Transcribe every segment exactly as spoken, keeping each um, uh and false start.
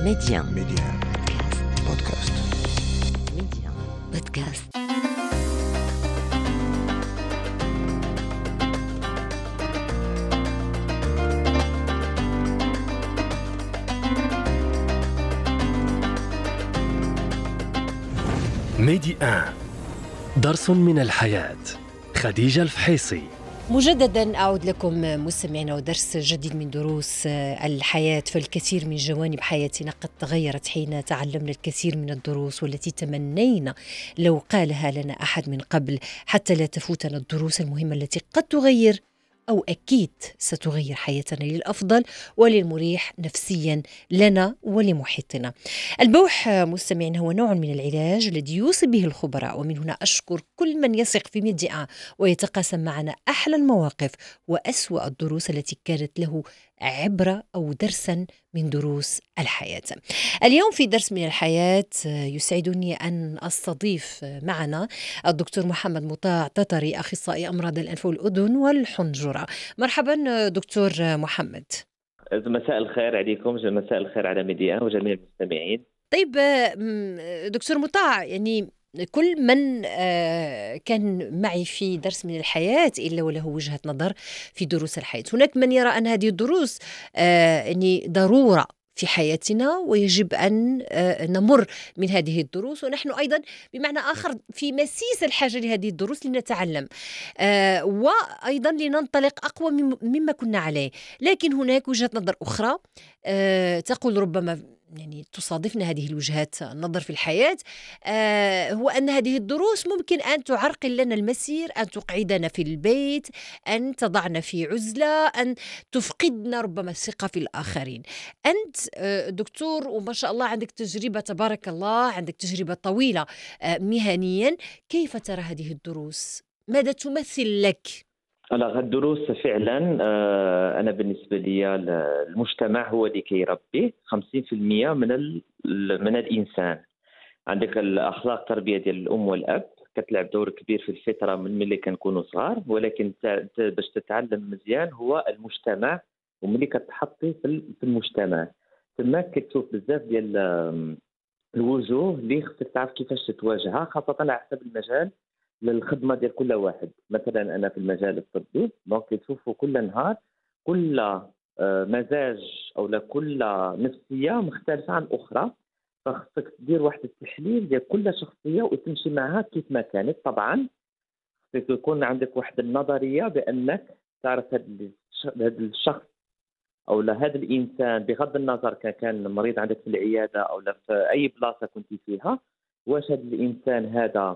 ميديان ميديان بودكاست. ميديان بودكاست. ميديان درس من الحياة. خديجة الفحيصي. مجددا أعود لكم مستمعينا ودرس جديد من دروس الحياة. فالكثير من جوانب حياتنا قد تغيرت حين تعلمنا الكثير من الدروس والتي تمنينا لو قالها لنا أحد من قبل، حتى لا تفوتنا الدروس المهمة التي قد تغير أو أكيد ستغير حياتنا للأفضل وللمريح نفسيا لنا ولمحيطنا. البوح مستمعين هو نوع من العلاج الذي يوصي به الخبراء، ومن هنا أشكر كل من يثق في ميديان ويتقاسم معنا أحلى المواقف وأسوأ الدروس التي كانت له عبرة أو درسا من دروس الحياة. اليوم في درس من الحياة يسعدني أن أستضيف معنا الدكتور محمد مطاع تطري، أخصائي أمراض الأنف والأذن والحنجرة. مرحبا دكتور محمد. مساء الخير عليكم، مساء الخير على ميديان وجميع المستمعين. طيب دكتور مطاع، يعني كل من كان معي في درس من الحياة إلا وله وجهة نظر في دروس الحياة. هناك من يرى أن هذه الدروس يعني ضرورة في حياتنا ويجب أن نمر من هذه الدروس، ونحن أيضا بمعنى آخر في مسيس الحاجة لهذه الدروس لنتعلم وأيضا لننطلق أقوى مما كنا عليه. لكن هناك وجهة نظر أخرى تقول، ربما يعني تصادفنا هذه الوجهات النظر في الحياة، آه هو أن هذه الدروس ممكن أن تعرقل لنا المسير، أن تقعدنا في البيت، أن تضعنا في عزلة، أن تفقدنا ربما الثقة في الآخرين. أنت آه دكتور وما شاء الله عندك تجربة تبارك الله، عندك تجربة طويلة آه مهنيا، كيف ترى هذه الدروس؟ ماذا تمثل لك؟ أنا الدروس فعلا أنا بالنسبة لي المجتمع هو اللي كيربي خمسين بالمئة من من الإنسان. عندك الأخلاق التربية ديال الأم والأب كتلعب دور كبير في الفطرة من ملي كنكونوا صغار، ولكن باش تتعلم مزيان هو المجتمع، وملي كتحطي في المجتمع تماك كتشوف بزاف ديال الوجوه اللي خصك تعرف كيفاش تتواجهها، خاصة على حسب المجال للخدمه ديال كل واحد. مثلا انا في المجال الطبي دونك كتشوفوا كل نهار كل مزاج او لا كل نفسيه مختلفه عن اخرى، فخصك دير واحد التحليل ديال كل شخصيه وتمشي معها كيف ما كانت. طبعا خصك يكون عندك واحد النظريه بانك تعرف هذا الشخص او لا هذا الانسان بغض النظر كان كان مريض عندك في العياده او لا في اي بلاصه كنت فيها، واش هذا الانسان هذا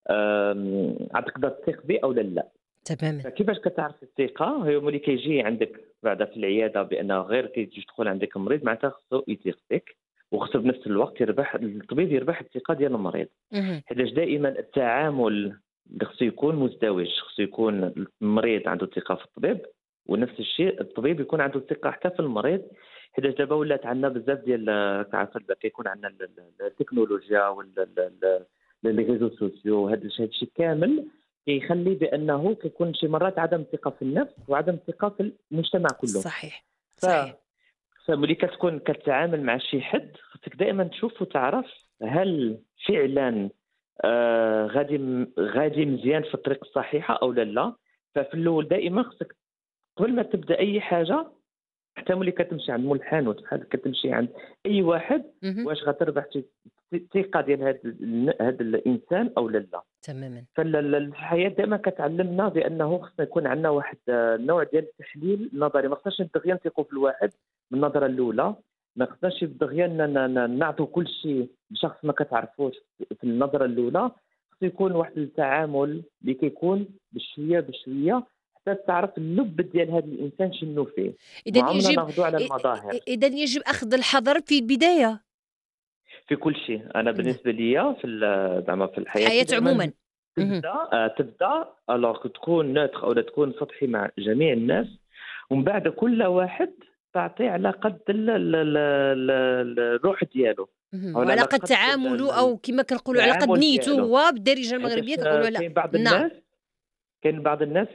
تقدر تثق به او لا. تماما. فكيفاش كتعرف الثقه؟ هو ملي كيجي عندك بعدا في العياده بانه غير كيجي تدخل عندك مريض معناتها خصو يثق فيك، وخصو بنفس الوقت يربح الطبيب يربح الثقه ديال المريض. حيت دائما التعامل اللي خصو يكون مزدوج، خصو يكون المريض عنده ثقه في الطبيب ونفس الشيء الطبيب يكون عنده ثقه حتى في المريض. حيت دابا ولات عندنا بزاف ديال تعرف كيكون عندنا التكنولوجيا وال لي ريزو سوسيو، هذا الشيء كامل كيخلي بانه كيكون شي مرات عدم ثقه في النفس وعدم ثقه في المجتمع كله. صحيح صحيح. فملي كتكون كتعامل مع شي حد خصك دائما تشوف وتعرف هل فعلا آه غادي غادي مزيان في الطريق الصحيحه او لا لا. ففي الاول دائما خصك قبل ما تبدا اي حاجه، حتى ملي كتمشي عند مول الحانوت بحال كتمشي عند اي واحد، واش غتربح الثقه ديال هذا هذا الانسان او لا لا. تماما. فالحياه دائما كتعلمنا بانه خصنا يكون عندنا واحد النوع ديال التحليل النظري. ما خصناش دغيا نثقوا في الواحد من النظره الاولى، ما خصناش دغيا نعطوا كل شيء لشخص ما كتعرفوش في النظره الاولى. خص يكون واحد التعامل اللي كيكون بشويه بشويه حتى تعرف اللب ديال هذا الانسان شنو فيه. اذا يجب على المظاهر. اذا يجب اخذ الحذر في البدايه في كل شيء. انا بالنسبه لي في زعما في الحياه الحياه عموما تبدا آه تبدا الوغ تكون ناتخ او تكون سطحي مع جميع الناس، ومن بعد كل واحد تعطي على قد الروح ديالو وعلى قد تعامله، او كما كنقولوا على قد نيته هو بالدارجه المغربيه كنقولوا لا. كاين بعض الناس كاين بعض الناس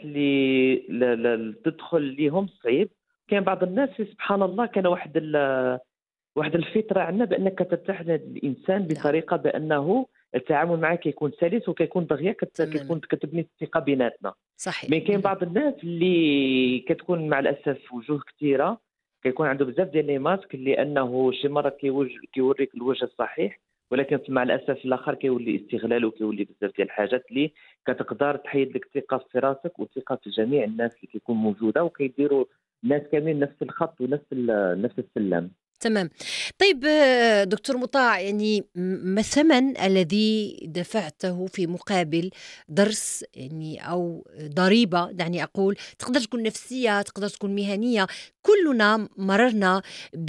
اللي تدخل ليهم صعيب، كاين بعض الناس سبحان الله كان واحد واحد الفطره عندنا بانك كترتاح الانسان نعم بطريقه بانه التعامل معك كيكون سلس وكيكون دغيا كت- تماما كتكون كتبني الثقه بيناتنا. صحيح. مي كاين مهم. بعض الناس اللي كتكون مع الاسف وجوه كثيره، كيكون عنده بزاف ديال لي ماسك اللي انه شي مره كيوج كيوريك الوجه الصحيح، ولكن مع الاسف الاخر كيولي استغلال وكيولي بزاف ديال الحاجات اللي كتقدر تحيد لك الثقه في راسك والثقه في جميع الناس اللي كيكون موجوده، وكيديروا الناس كاملين نفس الخط ونفس ال- نفس السلم. تمام. طيب آه، دكتور مطاع، يعني م- ما الثمن الذي دفعته في مقابل درس، يعني أو ضريبة، دعني أقول، تقدر تكون نفسية، تقدر تكون مهنية، كلنا مررنا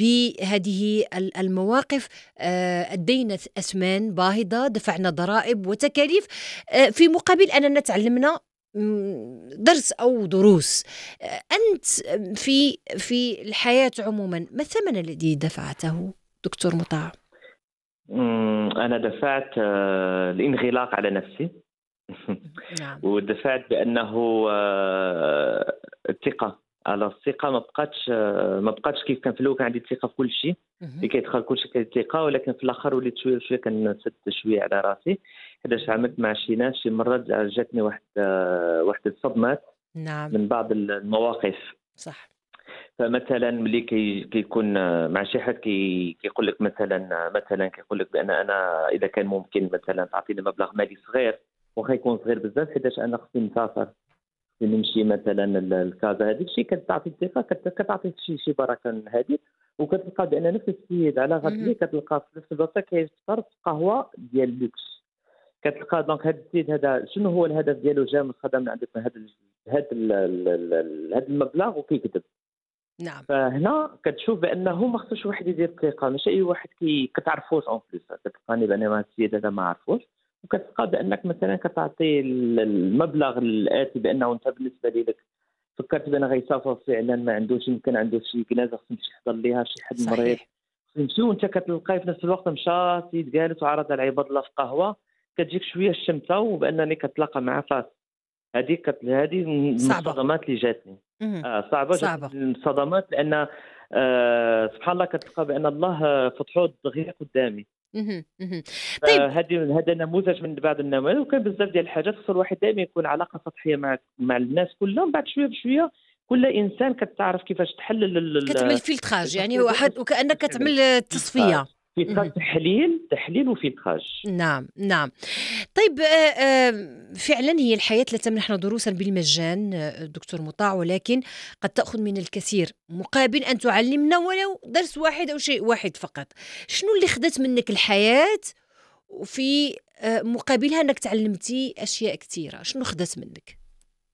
بهذه ال- المواقف. آه، أدينا أثمان باهظة، دفعنا ضرائب وتكاليف آه، في مقابل أننا تعلمنا م، درس أو دروس. أنت في في الحياة عموما، ما الثمن الذي دفعته دكتور مطاع؟ أمم، انا دفعت آه، الانغلاق على نفسي نعم. ودفعت بانه آه، الثقه على الثقه ما بقاتش آه، ما بقاتش كيف كان في الاول. كان عندي ثقه في كل شيء اللي مهم. كيدخل كل شيء كاين ثقه، ولكن في الاخر وليت شويه شويه كنسد شويه على راسي، حيتاش عملت مع شي ناس شي مرات جاتني واحد آه، واحد الصدمات نعم من بعض المواقف. صح. فمثلا ملي كي كيكون آه، مع شي حد كي كيقول لك مثلا آه، مثلا كيقول لك بان انا اذا كان ممكن مثلا تعطيني مبلغ مالي صغير، واخا يكون صغير بزاف، حيتاش انا خصني نسافر، خصني نمشي مثلا ل- لكازا. هذيك الشيء كتعطي الثقه، كت- كتعطي شي شي بركه هذيك، وكتلقى بان نفس السيد على غد مهم. كتلقى في نفس البلاصه كيفطر في قهوه ديال لوكس. كتلقى دونك هذا السيد هذا شنو هو الهدف ديالو؟ جا من الخدمه من عندك هذا هذا هذا المبلغ وكيكذب. نعم. فهنا كتشوف بانه ما خصوش واحد يدير الثقه، ماشي اي واحد كي كتعرفوش اون بليس. كتلقاني بان هذا السيد هذا ما عرفوش، وكتلقى بانك مثلا كتعطي ال- المبلغ الاتي بانه انت بالنسبه لك فكرت بان غيسافر فعلا، ما عندوش، يمكن عنده شي جنازه خصو يمشي يحضر ليها، شي حد مريض صحيح. خصو يمشي، وانت كتلقاي في نفس الوقت مشى سيد جالس وعرض على عباد الله في قهوه. كتجيك شويه الشمته وبانني كتلاقى مع فاس. هذه كت... هذه من صعبة. الصدمات اللي جاتني. مهم. آه صعبه، جات صعبة. الصدمات لان آه سبحان الله كتلقى بان الله آه، فتحوا دغيا قدامي. مهم. مهم. طيب. فهذه هذا نموذج من بعض النماذج. وكان بزاف ديال الحاجات خص الواحد دائما يكون علاقه سطحيه مع مع الناس كلهم. بعد شويه بشويه كل انسان كتعرف كيفاش تحلل ال- كتعمل ال- فلتراج، يعني هو الشخصيه حد ديالك. وكأنك فعلا كتعمل فلتراج، تصفية. فلتراج، مهم. تحليل تحليل وفلتراج. نعم نعم. طيب آه، آه، فعلا هي الحياة لا تمنحنا دروسا بالمجان آه، دكتور مطاع، ولكن قد تأخذ من الكثير مقابل أن تعلمنا ولو درس واحد أو شيء واحد فقط. شنو اللي خدت منك الحياة وفي آه، مقابلها أنك تعلمتي أشياء كثيرة؟ شنو خدت منك؟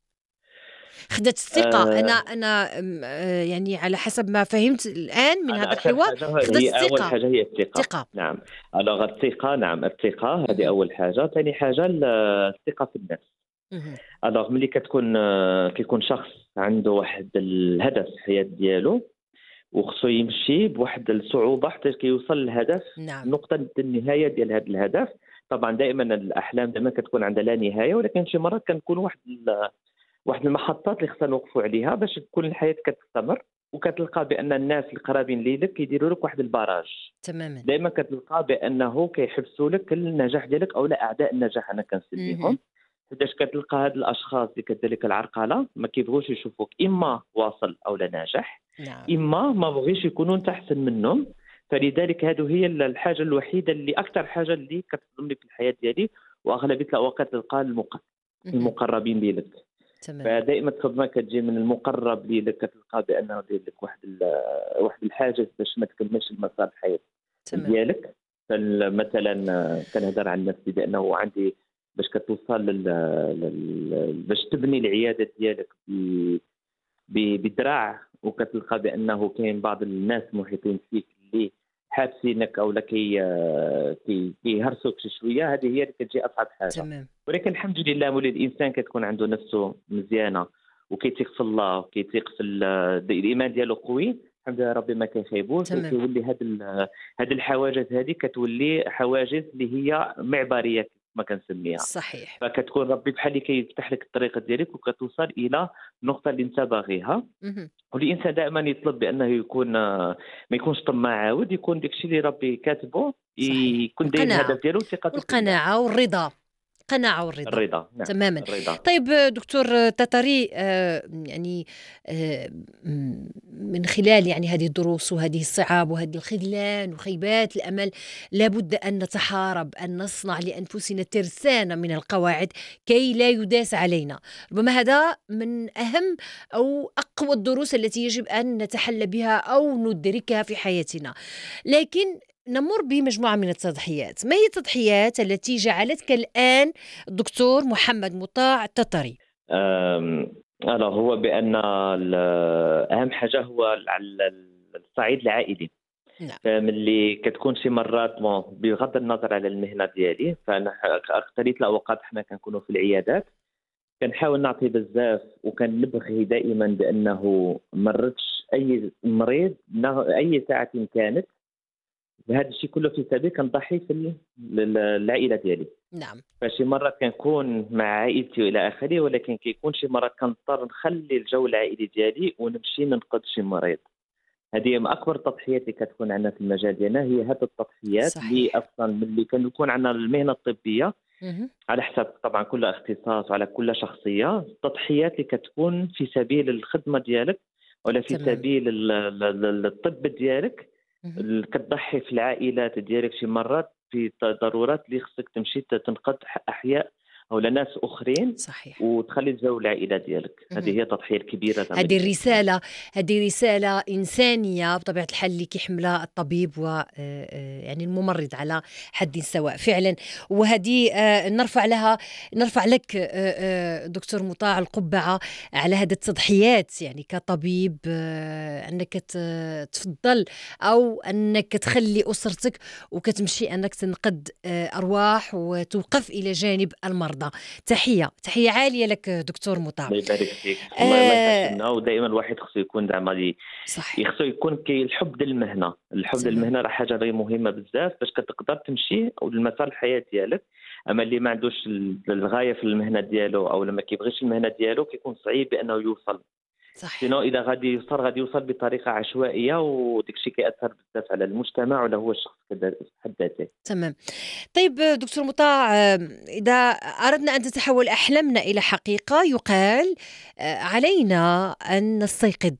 خدت الثقة. أنا آه أنا أم، آه، يعني على حسب ما فهمت الآن من انا هذا اكثر الحوار، حاجه خدت هي اول الثقة. حاجه هي الثقه. ثقة. نعم، الوغ الثقه، نعم الثقه هذه مهم. اول حاجه. ثاني حاجه ال- الثقه في النفس. مهم. الوغ ملي كتكون آه، كيكون شخص عنده واحد الهدف في الحياه ديالو وخصو يمشي بواحد الصعوبه حتى كيوصل للهدف، نعم. نقطه النهايه ديال هذا الهدف. طبعا دائما الاحلام دائما كتكون عندها لا نهايه، ولكن شي مرات كنكون واحد ال- واحد المحطات اللي خصنا نوقفوا عليها باش تكون الحياه كتستمر. وكتلقى بان الناس القرابين ليك كيديروا لك واحد البراج. تماما. دائما كتلقى بانه كيحبسوا لك النجاح ديالك، او لا اعداء النجاح انا مهم. كنسميهم. حيتاش كتلقى هاد الاشخاص اللي كدير لك العرقله ما كيبغوش يشوفوك اما واصل او لا ناجح، نعم. اما ما بغيش يكونوا انت احسن منهم. فلذلك هذه هي الحاجه الوحيده اللي اكثر حاجه اللي كتصدم لك في الحياه ديالي، واغلبيه الاوقات تلقى المق- مهم. المقربين ليك. تمام. فدائما الصدمه كتجي من المقرب ليك، كتلقى بانه داير لك واحد ال- واحد الحاجز باش ما تكملش المسار الحياه تمام. ديالك. فال- مثلا كنهضر عن نفسي بانه عندي باش كتوصل لل... لل... باش تبني العياده ديالك ب... ب... بدراع، وكتلقى بانه كاين بعض الناس محيطين فيك اللي حابسينك او كي كي كيهرسوك شي شويه. هذه هي اللي كتجي اصعب حاجه. تمام. ولكن الحمد لله مولي الانسان كتكون عنده نفسه مزيانه وكيثيق في الله وكيثيق في ال- الايمان ديالو قوي، الحمد لله ربي ما كيخيبوش. تمام. وكيولي هاد ال- هاد الحواجز هذه كتولي حواجز اللي هي معبريه، ما كنسميها. صحيح. فكتكون ربي بحال اللي كيفتح لك الطريق ديالك وكتوصل الى النقطه اللي انت باغيها. مهم. والانسان دائما يطلب بانه يكون ما يكونش طماع عاود، يكون داكشي اللي ربي كاتبه صحيح. يكون داير القناعة الهدف ديالو وثقته في الله. والقناعة والرضا. قناعة والرضا الرضا. نعم. تماما. الرضا. طيب دكتور تطري، آه، يعني آه، م- من خلال يعني هذه الدروس وهذه الصعاب وهذه الخذلان وخيبات الأمل، لابد أن نتحارب أن نصنع لأنفسنا ترسانة من القواعد كي لا يداس علينا. ربما هذا من أهم أو أقوى الدروس التي يجب أن نتحلى بها أو ندركها في حياتنا. لكن نمر بمجموعة من التضحيات. ما هي التضحيات التي جعلتك الآن دكتور محمد مطاع تطري؟ أم، ألا هو بأن ال- أهم حاجة هو على الصعيد العائلي. نعم. فملي كتكون شي مرات بون بغض النظر على المهنة ديالي، فأنا ح- أكثرية الأوقات حنا كنكونوا في العيادات، كنحاول نعطي بزاف وكنبغي دائما بأنه مرتش أي مريض نا- أي ساعة كانت. هذا الشيء كله في سبيل كنضحي في ال- ال- العائلة ديالي. نعم. فشي مرات كنكون مع عائلتي والى اخره، ولكن كيكون شي مرات كنضطر نخلي الجو العائلي ديالي ونمشي ننقذ شي مريض. هذه من اكبر التضحيات اللي كتكون عندنا في المجال ديالنا، هي هذه التضحيات اللي صحيح. اصلا ملي كنكون عندنا المهنه الطبيه مهم. على حسب طبعا كل اختصاص وعلى كل شخصيه، التضحيات اللي كتكون في سبيل الخدمه ديالك ولا في تمام. سبيل ال- ال- ال- الطب ديالك. مهم. ال- كتضحي في العائلات ديالك شي مرات في ت- ضرورات اللي خصك تمشي ت- تنقذ ح- احياء او ناس اخرين صحيح. وتخلي الجو العائله ديالك. مهم. هذه هي التضحيه الكبيره زعما هذه اللي كاينة. الرسالة هذه رسالة إنسانية بطبيعة الحال اللي كيحملها الطبيب و آه، آه، يعني الممرض على حد سواء فعلا. وهذه آه، نرفع لها نرفع لك آه، آه، دكتور مطاع القبعة على هذه التضحيات، يعني كطبيب آه، أنك ت- تفضل أو أنك تخلي أسرتك وكتمشي أنك تنقذ آه، أرواح وتوقف إلى جانب المرضى. تحية تحية عالية لك دكتور مطاع. الله يبارك فيك. الله ما آه، يحسنا، ودائما الواحد خصو يكون زعما لي- صح. خصو يكون كي الحب ديال المهنه. الحب ديال تمام. المهنه راه حاجه غير مهمه بزاف باش كتقدر تمشي والمسار الحياه ديالك. اما اللي ما عندوش ال- الغايه في المهنه ديالو او لما كيبغيش المهنه ديالو كيكون صعيب بانه يوصل. صح. سينو اذا غادي يوصل غادي يوصل بطريقه عشوائيه، وداك الشيء كيأثر بزاف على المجتمع ولا هو الشخص كذا في حد ذاته. تمام. طيب دكتور مطاع، آم، إذا أردنا أن تتحول أحلامنا إلى حقيقة يقال آه، علينا أن نستيقظ.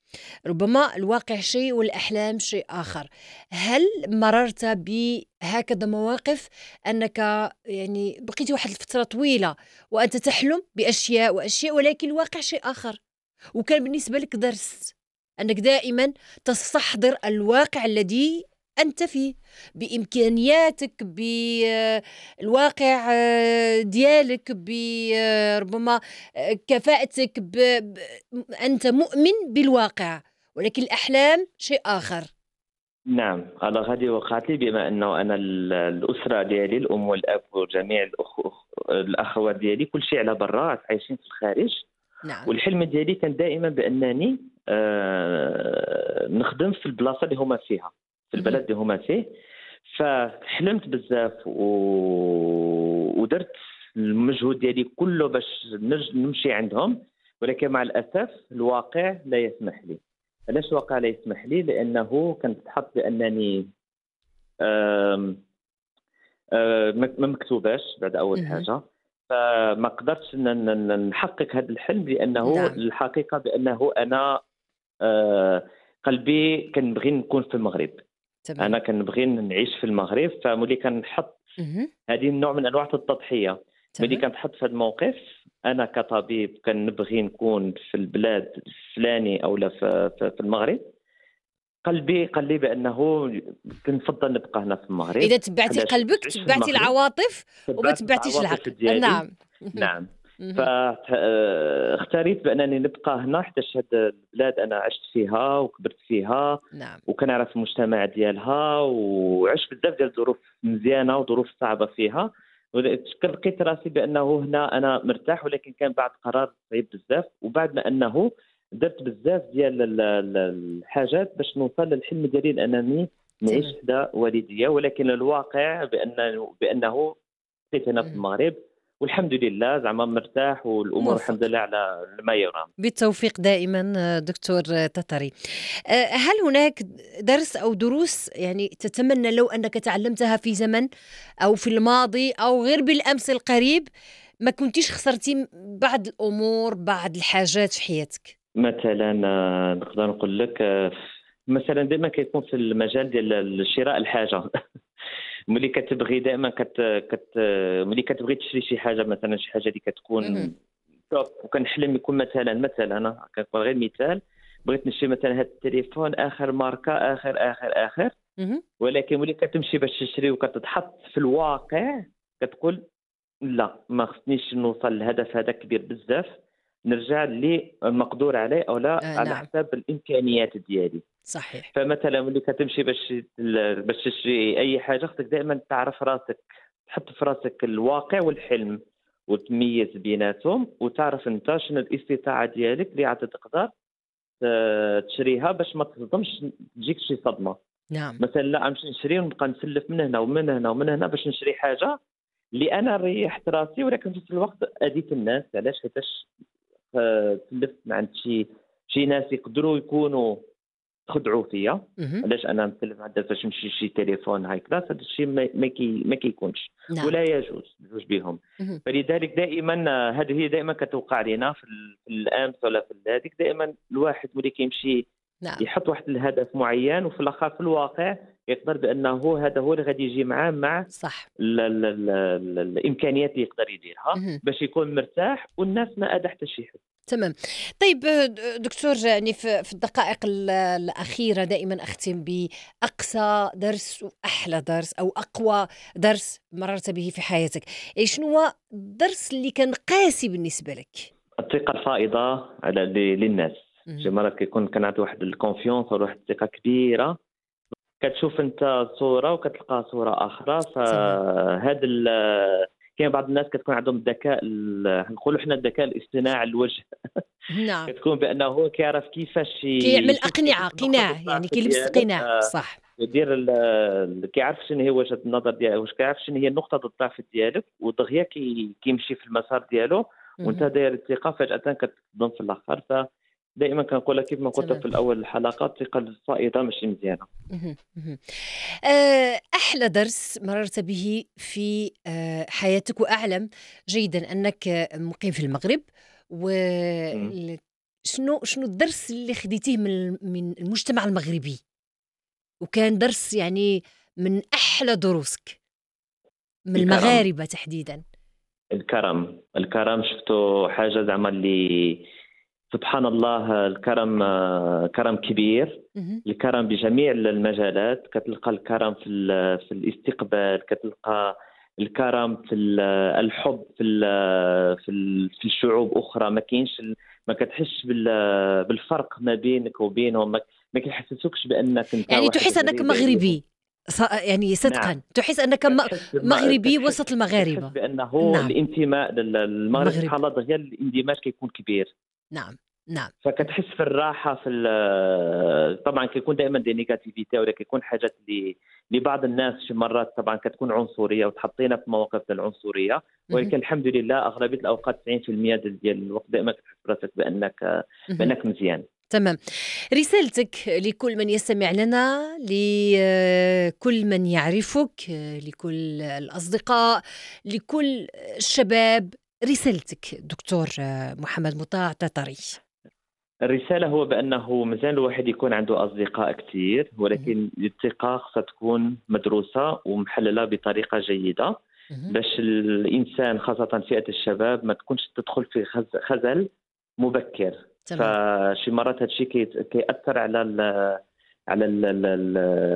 ربما الواقع شيء والأحلام شيء آخر. هل مررت بهكذا مواقف أنك يعني بقيت واحد الفترة طويلة وأنت تحلم بأشياء وأشياء ولكن الواقع شيء آخر، وكان بالنسبة لك درس أنك دائما تستحضر الواقع الذي أنت فيه بإمكانياتك بالواقع ديالك بربما كفاءتك ب... ب... أنت مؤمن بالواقع ولكن الأحلام شيء آخر. نعم، انا غادي وقعت لي بما انه انا ال- الاسره ديالي الام والاب وجميع الأخ... الاخوات ديالي كل شيء على برا عايشين في الخارج. نعم. والحلم ديالي كان دائما بانني آه نخدم في البلاصه اللي هما فيها، في مهم. البلد اللي هما فيه. فحلمت بزاف و... ودرت المجهود ديالي كله باش نج... نمشي عندهم، ولكن مع الاسف الواقع لا يسمح لي. علاش الواقع لا يسمح لي؟ لانه كنت حاط بانني آم... آم... ما مكتوباش بعد اول مهم. حاجه. فما قدرتش ن- ن- نحقق هذا الحلم لانه نعم. الحقيقه بانه انا آه، قلبي كنبغي نكون في المغرب. تمام. انا كنبغي نعيش في المغرب، فملي كنحط مهم. هذه النوع من انواع التضحيه، ملي تمام. كنتحط في هذا الموقف انا كطبيب كنبغي نكون في البلاد الفلاني او لا في, في, في المغرب، قلبي قال لي بانه كنفضل نبقى هنا في المغرب. إذا تبعتي علاش؟ قلبك تعيش في تبعتي المغرب، العواطف وما تبعت تبعتيش العواطف العقل. ديالي. نعم. نعم. مهم. فاختاريت بانني نبقى هنا حيت هاد البلاد انا عشت فيها وكبرت فيها نعم. وكنعرف المجتمع ديالها وعشت بزاف ديال الظروف مزيانه وظروف صعبه فيها. لقيت راسي بانه هنا انا مرتاح، ولكن كان بعد قرار صعيب بزاف، وبعد ما انه درت بزاف ديال ال- ال- الحاجات باش نوصل للحلم ديالي لانني نعيش تمام. حدا والديا. ولكن الواقع بانه بانه بقيت هنا في مهم. المغرب، والحمد لله زعما مرتاح، والامور موفق. الحمد لله على ما يرام. بالتوفيق دائما آه، دكتور آه، تتري. آه، هل هناك درس أو دروس يعني تتمنى لو أنك تعلمتها في زمن أو في الماضي أو غير بالأمس القريب ما كنتيش خسرتي بعض الأمور بعض الحاجات في حياتك؟ مثلا آه، نقدر نقول لك آه، مثلا دائما كيكون في المجال ديال شراء الحاجه. ملي كتبغي دائما كت كت ملي كتبغي تشري شي حاجه، مثلا شي حاجه اللي مهم. كتكون توب، وكنحلم يكون مثلا مثلا انا كنقول غير مثال، بغيت نشري مثلا هذا التليفون اخر ماركه اخر اخر اخر، مهم. ولكن ملي كتمشي باش تشري وكتتحط في الواقع كتقول لا، ما خصنيش نوصل للهدف هذا كبير بزاف، نرجع اللي المقدور عليه او لا آه على نعم حساب الامكانيات ديالي. صحيح. فمثلا ملي كتمشي باش باش تشري اي حاجه، خصك دائما تعرف راسك، تحط في راسك الواقع والحلم وتميز بيناتهم، وتعرف انت شنو الاستطاعه ديالك اللي عاد تقدر آه، تشريها باش ما تصدمش، تجيك شي صدمه. نعم مثلا لا غنمشي نشري ونبقى نسلف من هنا ومن هنا ومن هنا باش نشري حاجه اللي انا ريحت راسي، ولكن في نفس الوقت اذيت الناس. علاش؟ حيتاش آه، سلفت مع عند شي شي ناس يقدروا يكونوا تخدعوا فيا. مهم. علاش انا نسلف عندها باش نمشي شي تليفون هاي كلاس؟ هذا الشيء ما ما, كي ما كيكونش نعم ولا يجوز يجوز بهم. مهم. فلذلك دائما آه، هذه هي دائما كتوقع لنا في, ال- في الامس ولا في هذيك. دائما الواحد ملي كيمشي نعم يحط واحد الهدف معين، وفي الاخر في الواقع يقدر بانه هذا هو اللي غادي يجي معاه مع صح. ال ال ال ال الامكانيات اللي يقدر يديرها مهم. باش يكون مرتاح، والناس ما أدى حتى شي حد. تمام. طيب آه، د- دكتور يعني في في الدقائق ال- الأخيرة دائما أختم بأقصى درس وأحلى درس أو أقوى درس مررت به في حياتك. إيه شنو هو الدرس اللي كان قاسي بالنسبة لك؟ الثقه الفائضه على ل- للناس. شي مهم. مرات كيكون كان عندي واحد الكونفيونس ولا واحد الثقه كبيره، كتشوف انت صوره وكتلقى صوره اخرى. تمام. فهذا ال- كاين بعض الناس كتكون عندهم الذكاء ال- نقولوا حنا الذكاء الاصطناعي الوجه. نعم كتكون بانه هو كيعرف كيفاش كيعمل يشوف أقنعة كيفاش نقطه قناع يعني الضعف كيلبس ديالك، قناع آه، صح. يدير ال- ال- كيعرف شنو هي وجهه النظر ديالك، واش كيعرف شنو هي نقطه الضعف ديالك، ودغيا كي كيمشي في المسار ديالو، وانت مهم. داير الثقه فجاه كتصدم في الاخر. فدائما كنقولها كيف ما قلت تمام. في الاول الحلقه، الثقه الفائضه ماشي مزيانه. مهم. مهم. آه، أحلى درس مررت به في آه، حياتك وأعلم جيدا أنك آه، مقيم في المغرب مم. وشنو شنو الدرس اللي خديتيه من من المجتمع المغربي وكان درس يعني من أحلى دروسك من الكرم. المغاربة تحديدا؟ الكرم الكرم شفتوا حاجه زعما اللي سبحان الله. الكرم آه، كرم كبير. مهم. الكرم بجميع المجالات. كتلقى الكرم في ال- في الاستقبال، كتلقى الكرم في ال- الحب في ال- في ال- في الشعوب اخرى. ما كاينش ال- ما كتحسش بال- بالفرق ما بينك وبينهم. ما ما كيحسسوكش بانك انت يعني واحد تحس أنك غريب عليهم. مغربي ص- يعني صدقا نعم. تحس أنك م- كتحس بما- مغربي كتحس وسط كتحس المغاربة. بانه نعم الانتماء للمغرب المغرب سبحان الله دغيا الاندماج كيكون كبير. نعم نعم فكتحس في الراحه في ال- طبعا كيكون دائما دي نيجاتيفيتي، ولا كيكون حاجات اللي لبعض الناس شي مرات طبعا كتكون عنصريه وتحطينا في مواقف العنصريه، مهم. ولكن الحمد لله اغلبيه الاوقات تسعين بالمئة ديال ديال الوقت دائما كتحس براسك بانك مهم. بانك مزيان. تمام. رسالتك لكل من يستمع لنا، لكل من يعرفك، لكل الأصدقاء، لكل الشباب، رسالتك دكتور محمد مطاع تتري. الرساله هو بانه مزيان الواحد يكون عنده اصدقاء كثير، ولكن الثقه خصها تكون مدروسه ومحلله بطريقه جيده، مهم. باش الانسان خاصه فئه الشباب ما تكونش تدخل في خز- خزل مبكر. تمام. فشي مرات هذا الشيء كيأثر على ال على ال ال ال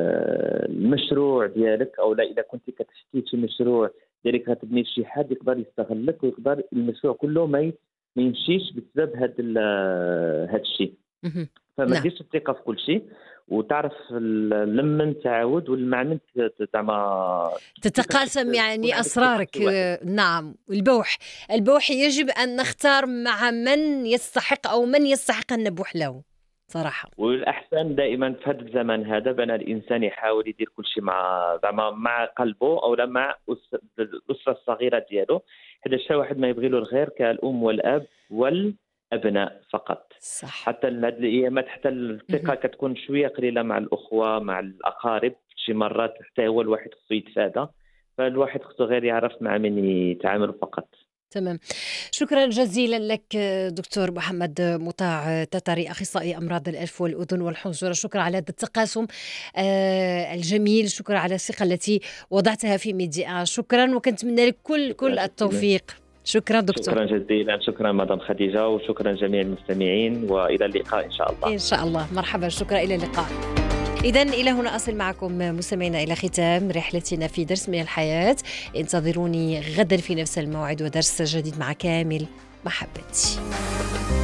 المشروع ديالك، او لا اذا كنت كتشتي شي مشروع ديالك غتبني شي حد يقدر يستغلك، ويقدر المشروع كله ما ي- ما يمشيش بسبب هذا هذا الشيء. مهم. فما نعم. ديرش الثقه في كل شيء، وتعرف ال- لما تعاود والمع من ت- زعما تتقاسم تكون يعني عندك ثقة أسرارك. في واحد. آه، نعم. البوح البوح يجب أن نختار مع من يستحق أو من يستحق أن نبوح له. صراحة. والاحسن دائما في هذا الزمن هذا بان الانسان يحاول يدير كل شيء مع زعما مع قلبه او لا مع أس- الاسره الصغيره ديالو، حيت حتى واحد ما يبغي له الخير كالام والاب والابناء فقط. صح. حتى هذه الايامات حتى الثقه كتكون شويه قليله مع الاخوه مع الاقارب، شي مرات حتى هو الواحد خصو يتفادى، فالواحد خصو غير يعرف مع من يتعامل فقط. تمام. شكرا جزيلا لك دكتور محمد مطاع تتري، أخصائي أمراض الأنف والأذن والحنجرة. شكرا على هذا التقاسم آه الجميل، شكرا على الثقة التي وضعتها في ميديا. شكرا، وكنتمنى لك كل كل التوفيق. شكرا دكتور. شكرا جزيلا. شكرا مدام خديجة، وشكرا جميع المستمعين، وإلى اللقاء إن شاء الله. إن شاء الله. مرحبا. شكرا. إلى اللقاء. إذن إلى هنا أصل معكم مستمعينا إلى ختام رحلتنا في درس من الحياة. انتظروني غدا في نفس الموعد ودرس جديد مع كامل محبتي.